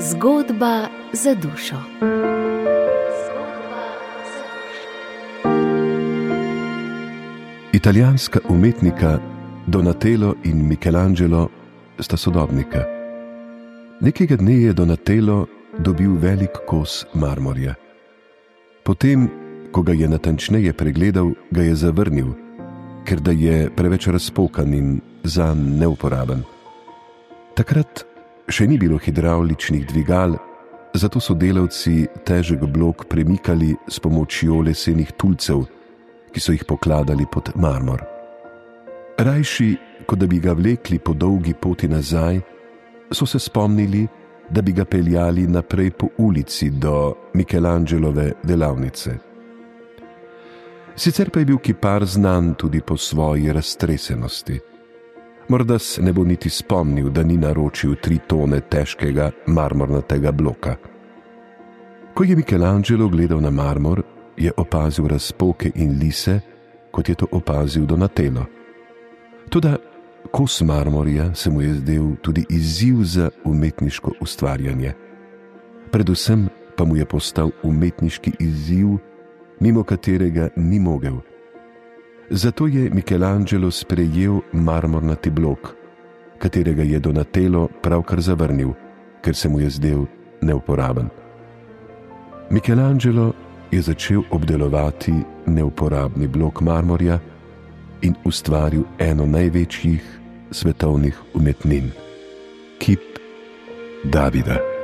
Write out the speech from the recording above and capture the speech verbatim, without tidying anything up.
Zgodba za dušo. Italijanska umetnika Donatello in Michelangelo sta sodobnika. Nekega dne je Donatello dobil velik kos marmorja. Potem, ko ga je natančneje pregledal, ga je zavrnil, ker da je preveč razpokan in zanj neuporaben. Takrat še ni bilo hidravličnih dvigal, zato so delavci težek blok premikali s pomočjo lesenih tulcev, ki so jih pokladali pod marmor. Rajši, kot da bi ga vlekli po dolgi poti nazaj, so se spomnili, da bi ga peljali naprej po ulici do Michelangelove delavnice. Sicer pa je bil kipar znan tudi po svoji raztresenosti. Morda se ne bo niti spomnil, da ni naročil tri tone težkega marmornatega bloka. Ko je Michelangelo gledal na marmor, je opazil razpoke in lise, kot je to opazil Donatello. Toda kos marmorja se mu je zdel tudi izziv za umetniško ustvarjanje. Predvsem pa mu je postal umetniški izziv, mimo katerega ni mogel. Zato je Michelangelo sprejel marmornati blok, katerega je Donatello pravkar zavrnil, ker se mu je zdel neuporaben. Michelangelo je začel obdelovati neuporabni blok marmorja in ustvaril eno največjih svetovnih umetnin – kip Davida.